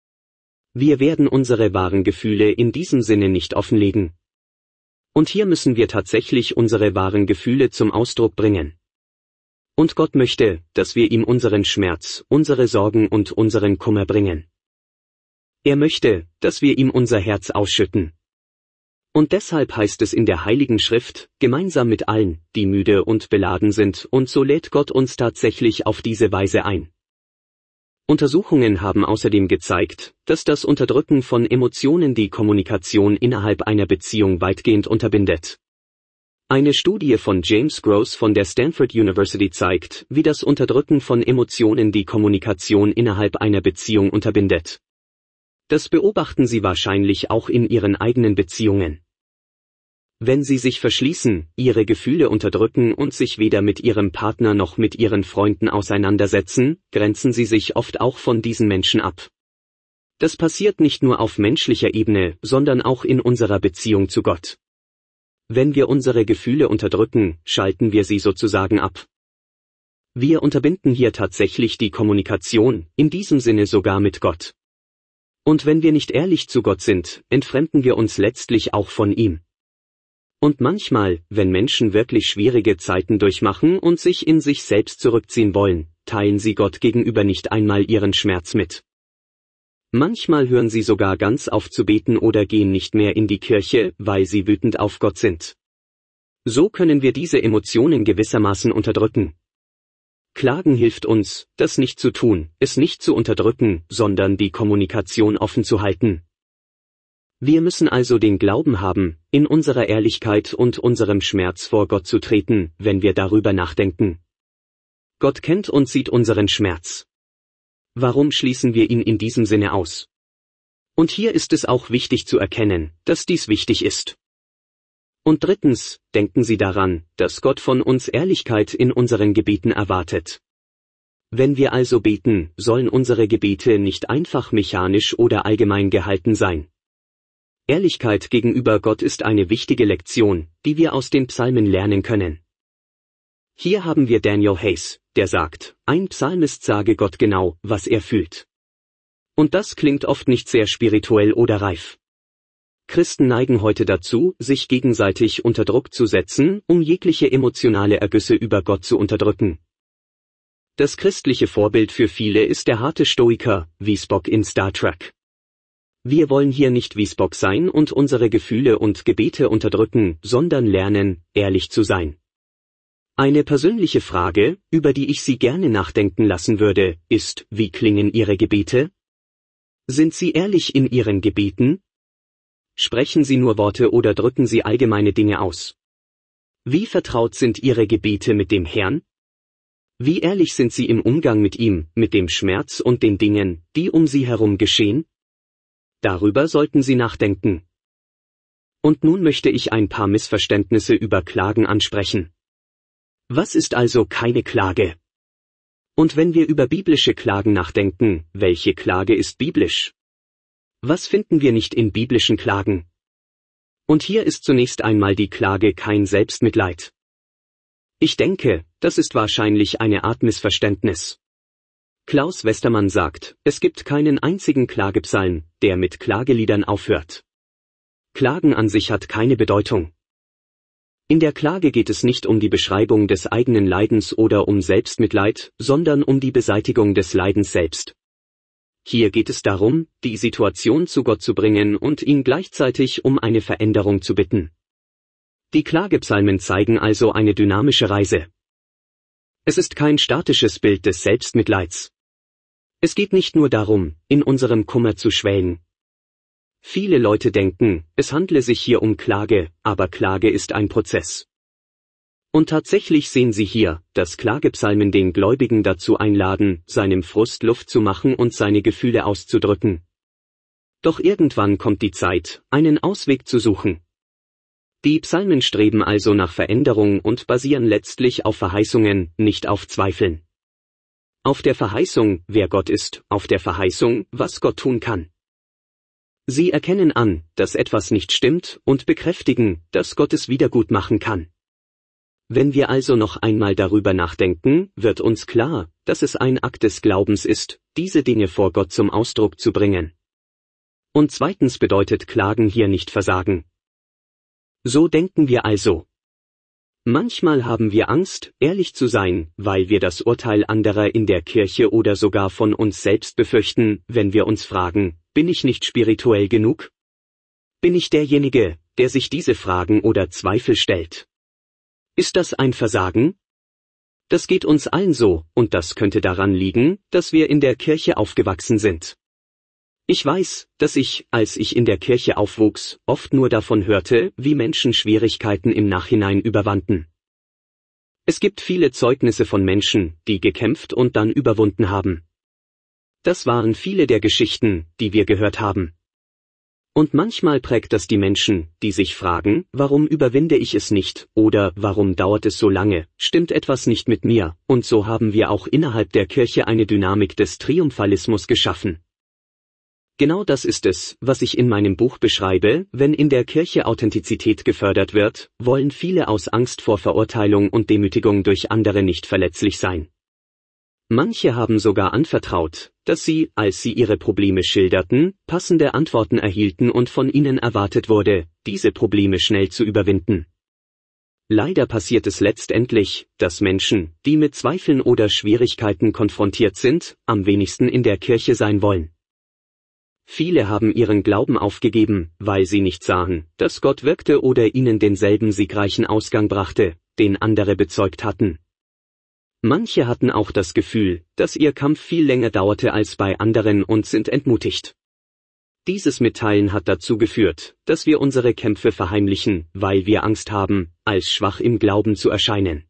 Wir werden unsere wahren Gefühle in diesem Sinne nicht offenlegen. Und hier müssen wir tatsächlich unsere wahren Gefühle zum Ausdruck bringen. Und Gott möchte, dass wir ihm unseren Schmerz, unsere Sorgen und unseren Kummer bringen. Er möchte, dass wir ihm unser Herz ausschütten. Und deshalb heißt es in der Heiligen Schrift, gemeinsam mit allen, die müde und beladen sind, und so lädt Gott uns tatsächlich auf diese Weise ein. Untersuchungen haben außerdem gezeigt, dass das Unterdrücken von Emotionen die Kommunikation innerhalb einer Beziehung weitgehend unterbindet. Eine Studie von James Gross von der Stanford University zeigt, wie das Unterdrücken von Emotionen die Kommunikation innerhalb einer Beziehung unterbindet. Das beobachten Sie wahrscheinlich auch in Ihren eigenen Beziehungen. Wenn Sie sich verschließen, Ihre Gefühle unterdrücken und sich weder mit Ihrem Partner noch mit Ihren Freunden auseinandersetzen, grenzen Sie sich oft auch von diesen Menschen ab. Das passiert nicht nur auf menschlicher Ebene, sondern auch in unserer Beziehung zu Gott. Wenn wir unsere Gefühle unterdrücken, schalten wir sie sozusagen ab. Wir unterbinden hier tatsächlich die Kommunikation, in diesem Sinne sogar mit Gott. Und wenn wir nicht ehrlich zu Gott sind, entfremden wir uns letztlich auch von ihm. Und manchmal, wenn Menschen wirklich schwierige Zeiten durchmachen und sich in sich selbst zurückziehen wollen, teilen sie Gott gegenüber nicht einmal ihren Schmerz mit. Manchmal hören sie sogar ganz auf zu beten oder gehen nicht mehr in die Kirche, weil sie wütend auf Gott sind. So können wir diese Emotionen gewissermaßen unterdrücken. Klagen hilft uns, das nicht zu tun, es nicht zu unterdrücken, sondern die Kommunikation offen zu halten. Wir müssen also den Glauben haben, in unserer Ehrlichkeit und unserem Schmerz vor Gott zu treten, wenn wir darüber nachdenken. Gott kennt und sieht unseren Schmerz. Warum schließen wir ihn in diesem Sinne aus? Und hier ist es auch wichtig zu erkennen, dass dies wichtig ist. Und drittens, denken Sie daran, dass Gott von uns Ehrlichkeit in unseren Gebeten erwartet. Wenn wir also beten, sollen unsere Gebete nicht einfach mechanisch oder allgemein gehalten sein. Ehrlichkeit gegenüber Gott ist eine wichtige Lektion, die wir aus den Psalmen lernen können. Hier haben wir Daniel Hayes, der sagt, ein Psalmist sage Gott genau, was er fühlt. Und das klingt oft nicht sehr spirituell oder reif. Christen neigen heute dazu, sich gegenseitig unter Druck zu setzen, um jegliche emotionale Ergüsse über Gott zu unterdrücken. Das christliche Vorbild für viele ist der harte Stoiker, wie Spock in Star Trek. Wir wollen hier nicht wie Spock sein und unsere Gefühle und Gebete unterdrücken, sondern lernen, ehrlich zu sein. Eine persönliche Frage, über die ich Sie gerne nachdenken lassen würde, ist, wie klingen Ihre Gebete? Sind Sie ehrlich in Ihren Gebeten? Sprechen Sie nur Worte oder drücken Sie allgemeine Dinge aus? Wie vertraut sind Ihre Gebete mit dem Herrn? Wie ehrlich sind Sie im Umgang mit ihm, mit dem Schmerz und den Dingen, die um Sie herum geschehen? Darüber sollten Sie nachdenken. Und nun möchte ich ein paar Missverständnisse über Klagen ansprechen. Was ist also keine Klage? Und wenn wir über biblische Klagen nachdenken, welche Klage ist biblisch? Was finden wir nicht in biblischen Klagen? Und hier ist zunächst einmal die Klage kein Selbstmitleid. Ich denke, das ist wahrscheinlich eine Art Missverständnis. Klaus Westermann sagt, es gibt keinen einzigen Klagepsalm, der mit Klageliedern aufhört. Klagen an sich hat keine Bedeutung. In der Klage geht es nicht um die Beschreibung des eigenen Leidens oder um Selbstmitleid, sondern um die Beseitigung des Leidens selbst. Hier geht es darum, die Situation zu Gott zu bringen und ihn gleichzeitig um eine Veränderung zu bitten. Die Klagepsalmen zeigen also eine dynamische Reise. Es ist kein statisches Bild des Selbstmitleids. Es geht nicht nur darum, in unserem Kummer zu schwelgen. Viele Leute denken, es handle sich hier um Klage, aber Klage ist ein Prozess. Und tatsächlich sehen Sie hier, dass Klagepsalmen den Gläubigen dazu einladen, seinem Frust Luft zu machen und seine Gefühle auszudrücken. Doch irgendwann kommt die Zeit, einen Ausweg zu suchen. Die Psalmen streben also nach Veränderung und basieren letztlich auf Verheißungen, nicht auf Zweifeln. Auf der Verheißung, wer Gott ist, auf der Verheißung, was Gott tun kann. Sie erkennen an, dass etwas nicht stimmt und bekräftigen, dass Gott es wieder gut machen kann. Wenn wir also noch einmal darüber nachdenken, wird uns klar, dass es ein Akt des Glaubens ist, diese Dinge vor Gott zum Ausdruck zu bringen. Und zweitens bedeutet Klagen hier nicht Versagen. So denken wir also. Manchmal haben wir Angst, ehrlich zu sein, weil wir das Urteil anderer in der Kirche oder sogar von uns selbst befürchten, wenn wir uns fragen, bin ich nicht spirituell genug? Bin ich derjenige, der sich diese Fragen oder Zweifel stellt? Ist das ein Versagen? Das geht uns allen so, und das könnte daran liegen, dass wir in der Kirche aufgewachsen sind. Ich weiß, dass ich, als ich in der Kirche aufwuchs, oft nur davon hörte, wie Menschen Schwierigkeiten im Nachhinein überwanden. Es gibt viele Zeugnisse von Menschen, die gekämpft und dann überwunden haben. Das waren viele der Geschichten, die wir gehört haben. Und manchmal prägt das die Menschen, die sich fragen, warum überwinde ich es nicht, oder warum dauert es so lange, stimmt etwas nicht mit mir, und so haben wir auch innerhalb der Kirche eine Dynamik des Triumphalismus geschaffen. Genau das ist es, was ich in meinem Buch beschreibe, wenn in der Kirche Authentizität gefördert wird, wollen viele aus Angst vor Verurteilung und Demütigung durch andere nicht verletzlich sein. Manche haben sogar anvertraut, dass sie, als sie ihre Probleme schilderten, passende Antworten erhielten und von ihnen erwartet wurde, diese Probleme schnell zu überwinden. Leider passiert es letztendlich, dass Menschen, die mit Zweifeln oder Schwierigkeiten konfrontiert sind, am wenigsten in der Kirche sein wollen. Viele haben ihren Glauben aufgegeben, weil sie nicht sahen, dass Gott wirkte oder ihnen denselben siegreichen Ausgang brachte, den andere bezeugt hatten. Manche hatten auch das Gefühl, dass ihr Kampf viel länger dauerte als bei anderen und sind entmutigt. Dieses Mitteilen hat dazu geführt, dass wir unsere Kämpfe verheimlichen, weil wir Angst haben, als schwach im Glauben zu erscheinen.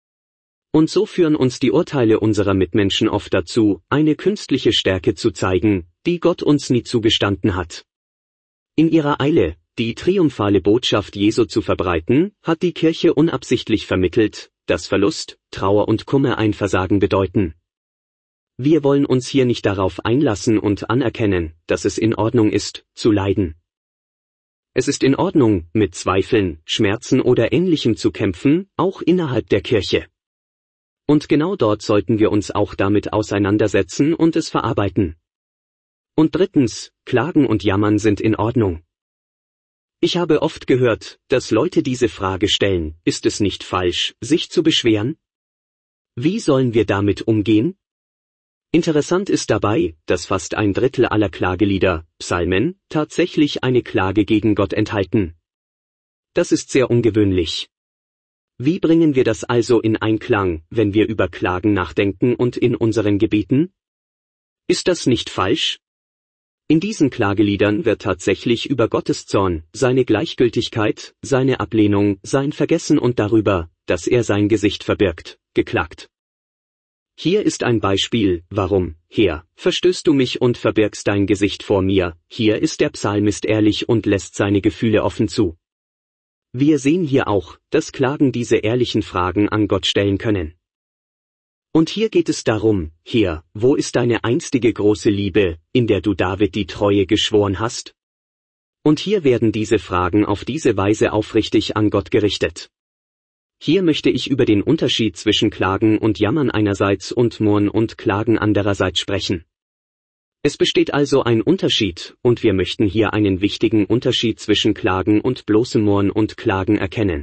Und so führen uns die Urteile unserer Mitmenschen oft dazu, eine künstliche Stärke zu zeigen, die Gott uns nie zugestanden hat. In ihrer Eile, die triumphale Botschaft Jesu zu verbreiten, hat die Kirche unabsichtlich vermittelt, dass Verlust, Trauer und Kummer ein Versagen bedeuten. Wir wollen uns hier nicht darauf einlassen und anerkennen, dass es in Ordnung ist, zu leiden. Es ist in Ordnung, mit Zweifeln, Schmerzen oder Ähnlichem zu kämpfen, auch innerhalb der Kirche. Und genau dort sollten wir uns auch damit auseinandersetzen und es verarbeiten. Und drittens, Klagen und Jammern sind in Ordnung. Ich habe oft gehört, dass Leute diese Frage stellen, ist es nicht falsch, sich zu beschweren? Wie sollen wir damit umgehen? Interessant ist dabei, dass fast ein Drittel aller Klagelieder, Psalmen, tatsächlich eine Klage gegen Gott enthalten. Das ist sehr ungewöhnlich. Wie bringen wir das also in Einklang, wenn wir über Klagen nachdenken und in unseren Gebeten? Ist das nicht falsch? In diesen Klageliedern wird tatsächlich über Gottes Zorn, seine Gleichgültigkeit, seine Ablehnung, sein Vergessen und darüber, dass er sein Gesicht verbirgt, geklagt. Hier ist ein Beispiel, warum, Herr, verstößt du mich und verbirgst dein Gesicht vor mir, hier ist der Psalmist ehrlich und lässt seine Gefühle offen zu. Wir sehen hier auch, dass Klagen diese ehrlichen Fragen an Gott stellen können. Und hier geht es darum, Herr, wo ist deine einstige große Liebe, in der du David die Treue geschworen hast? Und hier werden diese Fragen auf diese Weise aufrichtig an Gott gerichtet. Hier möchte ich über den Unterschied zwischen Klagen und Jammern einerseits und Murren und Klagen andererseits sprechen. Es besteht also ein Unterschied, und wir möchten hier einen wichtigen Unterschied zwischen Klagen und bloßem Murren und Klagen erkennen.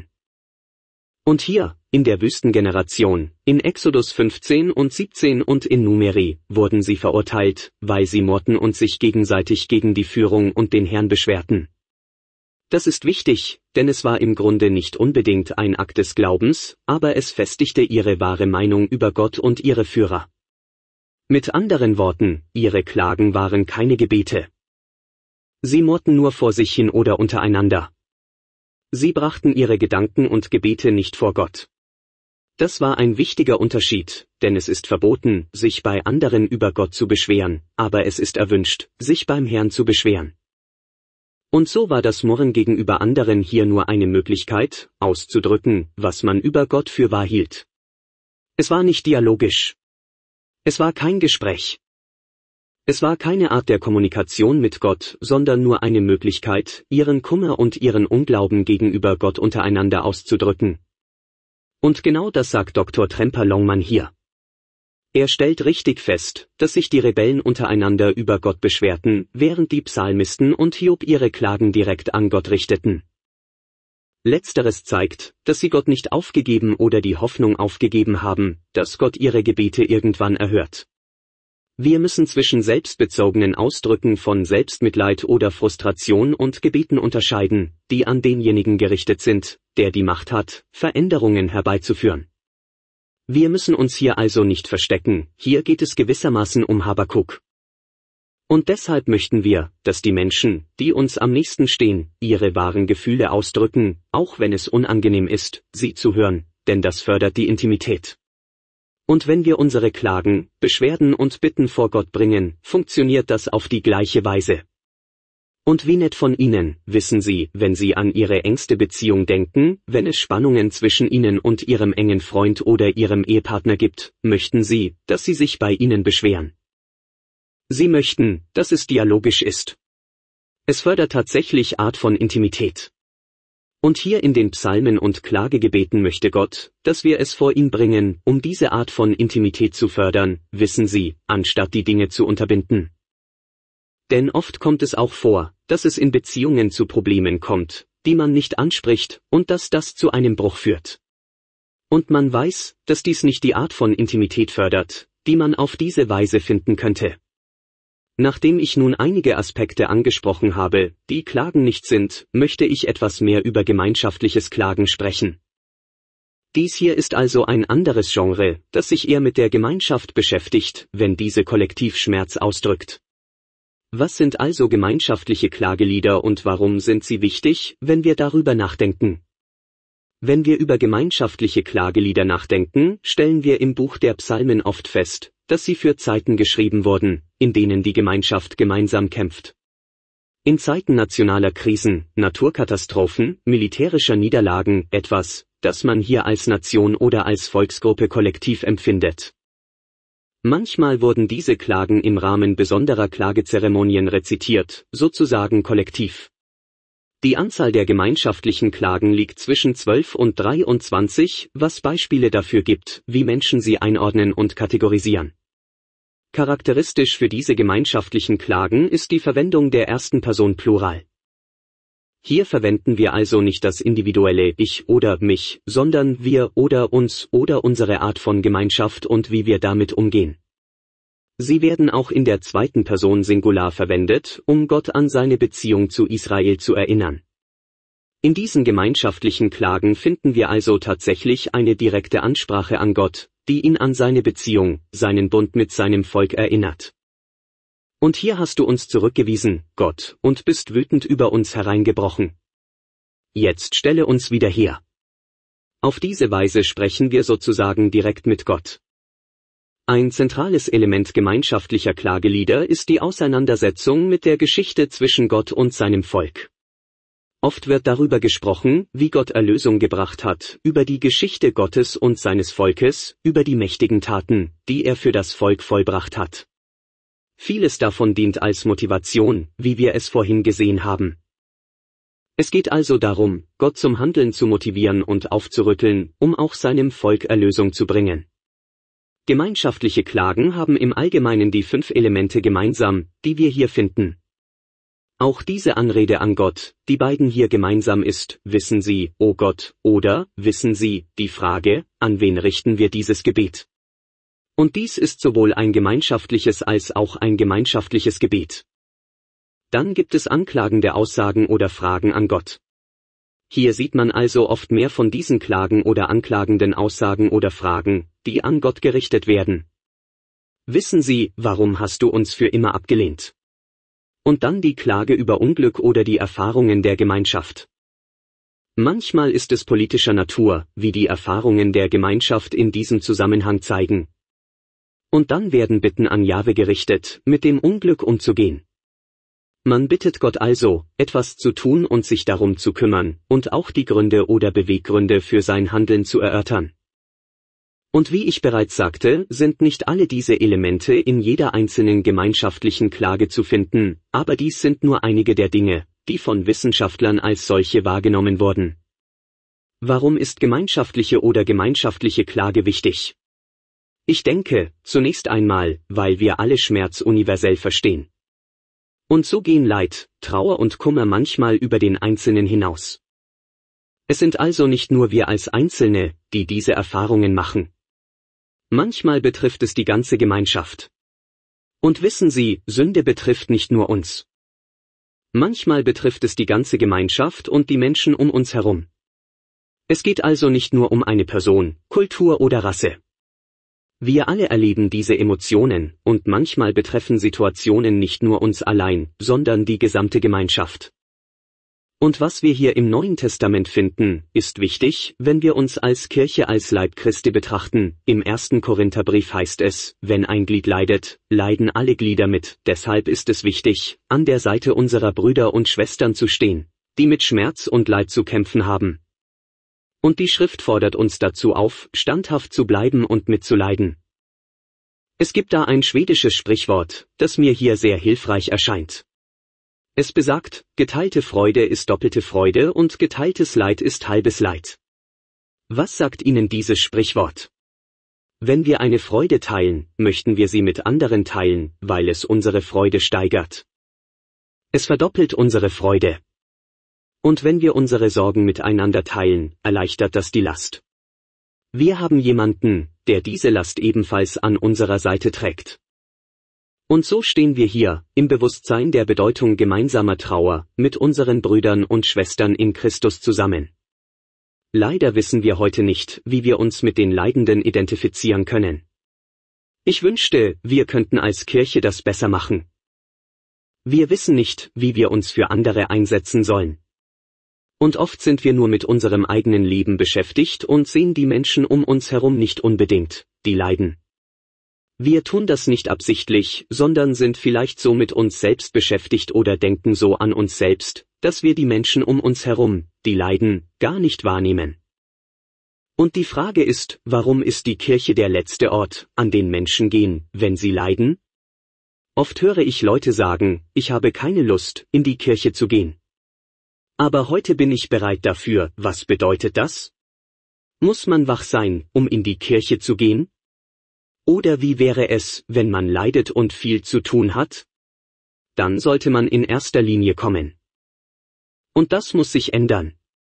Und hier, in der Wüstengeneration, in Exodus fünfzehn und siebzehn und in Numeri, wurden sie verurteilt, weil sie murrten und sich gegenseitig gegen die Führung und den Herrn beschwerten. Das ist wichtig, denn es war im Grunde nicht unbedingt ein Akt des Glaubens, aber es festigte ihre wahre Meinung über Gott und ihre Führer. Mit anderen Worten, ihre Klagen waren keine Gebete. Sie murrten nur vor sich hin oder untereinander. Sie brachten ihre Gedanken und Gebete nicht vor Gott. Das war ein wichtiger Unterschied, denn es ist verboten, sich bei anderen über Gott zu beschweren, aber es ist erwünscht, sich beim Herrn zu beschweren. Und so war das Murren gegenüber anderen hier nur eine Möglichkeit, auszudrücken, was man über Gott für wahr hielt. Es war nicht dialogisch. Es war kein Gespräch. Es war keine Art der Kommunikation mit Gott, sondern nur eine Möglichkeit, ihren Kummer und ihren Unglauben gegenüber Gott untereinander auszudrücken. Und genau das sagt Doktor Tremper-Longman hier. Er stellt richtig fest, dass sich die Rebellen untereinander über Gott beschwerten, während die Psalmisten und Hiob ihre Klagen direkt an Gott richteten. Letzteres zeigt, dass sie Gott nicht aufgegeben oder die Hoffnung aufgegeben haben, dass Gott ihre Gebete irgendwann erhört. Wir müssen zwischen selbstbezogenen Ausdrücken von Selbstmitleid oder Frustration und Gebeten unterscheiden, die an denjenigen gerichtet sind, der die Macht hat, Veränderungen herbeizuführen. Wir müssen uns hier also nicht verstecken, hier geht es gewissermaßen um Habakuk. Und deshalb möchten wir, dass die Menschen, die uns am nächsten stehen, ihre wahren Gefühle ausdrücken, auch wenn es unangenehm ist, sie zu hören, denn das fördert die Intimität. Und wenn wir unsere Klagen, Beschwerden und Bitten vor Gott bringen, funktioniert das auf die gleiche Weise. Und wie nett von Ihnen, wissen Sie, wenn Sie an Ihre engste Beziehung denken, wenn es Spannungen zwischen Ihnen und Ihrem engen Freund oder Ihrem Ehepartner gibt, möchten Sie, dass Sie sich bei Ihnen beschweren. Sie möchten, dass es dialogisch ist. Es fördert tatsächlich Art von Intimität. Und hier in den Psalmen und Klagegebeten möchte Gott, dass wir es vor ihn bringen, um diese Art von Intimität zu fördern, wissen Sie, anstatt die Dinge zu unterbinden. Denn oft kommt es auch vor, dass es in Beziehungen zu Problemen kommt, die man nicht anspricht, und dass das zu einem Bruch führt. Und man weiß, dass dies nicht die Art von Intimität fördert, die man auf diese Weise finden könnte. Nachdem ich nun einige Aspekte angesprochen habe, die Klagen nicht sind, möchte ich etwas mehr über gemeinschaftliches Klagen sprechen. Dies hier ist also ein anderes Genre, das sich eher mit der Gemeinschaft beschäftigt, wenn diese kollektiv Schmerz ausdrückt. Was sind also gemeinschaftliche Klagelieder und warum sind sie wichtig, wenn wir darüber nachdenken? Wenn wir über gemeinschaftliche Klagelieder nachdenken, stellen wir im Buch der Psalmen oft fest, dass sie für Zeiten geschrieben wurden, in denen die Gemeinschaft gemeinsam kämpft. In Zeiten nationaler Krisen, Naturkatastrophen, militärischer Niederlagen, etwas, das man hier als Nation oder als Volksgruppe kollektiv empfindet. Manchmal wurden diese Klagen im Rahmen besonderer Klagezeremonien rezitiert, sozusagen kollektiv. Die Anzahl der gemeinschaftlichen Klagen liegt zwischen zwölf und dreiundzwanzig, was Beispiele dafür gibt, wie Menschen sie einordnen und kategorisieren. Charakteristisch für diese gemeinschaftlichen Klagen ist die Verwendung der ersten Person Plural. Hier verwenden wir also nicht das individuelle Ich oder mich, sondern wir oder uns oder unsere Art von Gemeinschaft und wie wir damit umgehen. Sie werden auch in der zweiten Person Singular verwendet, um Gott an seine Beziehung zu Israel zu erinnern. In diesen gemeinschaftlichen Klagen finden wir also tatsächlich eine direkte Ansprache an Gott, die ihn an seine Beziehung, seinen Bund mit seinem Volk erinnert. Und hier hast du uns zurückgewiesen, Gott, und bist wütend über uns hereingebrochen. Jetzt stelle uns wieder her. Auf diese Weise sprechen wir sozusagen direkt mit Gott. Ein zentrales Element gemeinschaftlicher Klagelieder ist die Auseinandersetzung mit der Geschichte zwischen Gott und seinem Volk. Oft wird darüber gesprochen, wie Gott Erlösung gebracht hat, über die Geschichte Gottes und seines Volkes, über die mächtigen Taten, die er für das Volk vollbracht hat. Vieles davon dient als Motivation, wie wir es vorhin gesehen haben. Es geht also darum, Gott zum Handeln zu motivieren und aufzurütteln, um auch seinem Volk Erlösung zu bringen. Gemeinschaftliche Klagen haben im Allgemeinen die fünf Elemente gemeinsam, die wir hier finden. Auch diese Anrede an Gott, die beiden hier gemeinsam ist, wissen Sie, o Gott, oder, wissen Sie, die Frage, an wen richten wir dieses Gebet? Und dies ist sowohl ein gemeinschaftliches als auch ein gemeinschaftliches Gebet. Dann gibt es anklagende Aussagen oder Fragen an Gott. Hier sieht man also oft mehr von diesen Klagen oder anklagenden Aussagen oder Fragen, die an Gott gerichtet werden. Wissen Sie, warum hast du uns für immer abgelehnt? Und dann die Klage über Unglück oder die Erfahrungen der Gemeinschaft. Manchmal ist es politischer Natur, wie die Erfahrungen der Gemeinschaft in diesem Zusammenhang zeigen. Und dann werden Bitten an Jahwe gerichtet, mit dem Unglück umzugehen. Man bittet Gott also, etwas zu tun und sich darum zu kümmern, und auch die Gründe oder Beweggründe für sein Handeln zu erörtern. Und wie ich bereits sagte, sind nicht alle diese Elemente in jeder einzelnen gemeinschaftlichen Klage zu finden, aber dies sind nur einige der Dinge, die von Wissenschaftlern als solche wahrgenommen wurden. Warum ist gemeinschaftliche oder gemeinschaftliche Klage wichtig? Ich denke, zunächst einmal, weil wir alle Schmerz universell verstehen. Und so gehen Leid, Trauer und Kummer manchmal über den Einzelnen hinaus. Es sind also nicht nur wir als Einzelne, die diese Erfahrungen machen. Manchmal betrifft es die ganze Gemeinschaft. Und wissen Sie, Sünde betrifft nicht nur uns. Manchmal betrifft es die ganze Gemeinschaft und die Menschen um uns herum. Es geht also nicht nur um eine Person, Kultur oder Rasse. Wir alle erleben diese Emotionen, und manchmal betreffen Situationen nicht nur uns allein, sondern die gesamte Gemeinschaft. Und was wir hier im Neuen Testament finden, ist wichtig, wenn wir uns als Kirche als Leib Christi betrachten. Im ersten Korintherbrief heißt es, wenn ein Glied leidet, leiden alle Glieder mit. Deshalb ist es wichtig, an der Seite unserer Brüder und Schwestern zu stehen, die mit Schmerz und Leid zu kämpfen haben. Und die Schrift fordert uns dazu auf, standhaft zu bleiben und mitzuleiden. Es gibt da ein schwedisches Sprichwort, das mir hier sehr hilfreich erscheint. Es besagt, geteilte Freude ist doppelte Freude und geteiltes Leid ist halbes Leid. Was sagt Ihnen dieses Sprichwort? Wenn wir eine Freude teilen, möchten wir sie mit anderen teilen, weil es unsere Freude steigert. Es verdoppelt unsere Freude. Und wenn wir unsere Sorgen miteinander teilen, erleichtert das die Last. Wir haben jemanden, der diese Last ebenfalls an unserer Seite trägt. Und so stehen wir hier, im Bewusstsein der Bedeutung gemeinsamer Trauer, mit unseren Brüdern und Schwestern in Christus zusammen. Leider wissen wir heute nicht, wie wir uns mit den Leidenden identifizieren können. Ich wünschte, wir könnten als Kirche das besser machen. Wir wissen nicht, wie wir uns für andere einsetzen sollen. Und oft sind wir nur mit unserem eigenen Leben beschäftigt und sehen die Menschen um uns herum nicht unbedingt, die leiden. Wir tun das nicht absichtlich, sondern sind vielleicht so mit uns selbst beschäftigt oder denken so an uns selbst, dass wir die Menschen um uns herum, die leiden, gar nicht wahrnehmen. Und die Frage ist, warum ist die Kirche der letzte Ort, an den Menschen gehen, wenn sie leiden? Oft höre ich Leute sagen, ich habe keine Lust, in die Kirche zu gehen. Aber heute bin ich bereit dafür. Was bedeutet das? Muss man wach sein, um in die Kirche zu gehen? Oder wie wäre es, wenn man leidet und viel zu tun hat? Dann sollte man in erster Linie kommen. Und das muss sich ändern.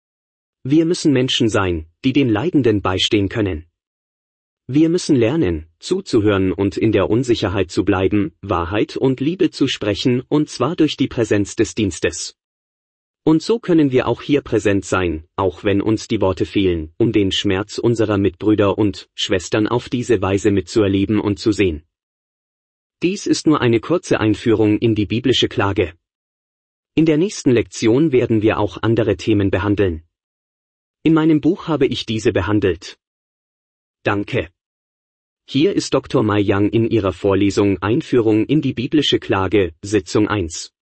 Wir müssen Menschen sein, die den Leidenden beistehen können. Wir müssen lernen, zuzuhören und in der Unsicherheit zu bleiben, Wahrheit und Liebe zu sprechen, und zwar durch die Präsenz des Dienstes. Und so können wir auch hier präsent sein, auch wenn uns die Worte fehlen, um den Schmerz unserer Mitbrüder und Schwestern auf diese Weise mitzuerleben und zu sehen. Dies ist nur eine kurze Einführung in die biblische Klage. In der nächsten Lektion werden wir auch andere Themen behandeln. In meinem Buch habe ich diese behandelt. Danke. Hier ist Doktor Mai Yang in ihrer Vorlesung Einführung in die biblische Klage, Sitzung eins.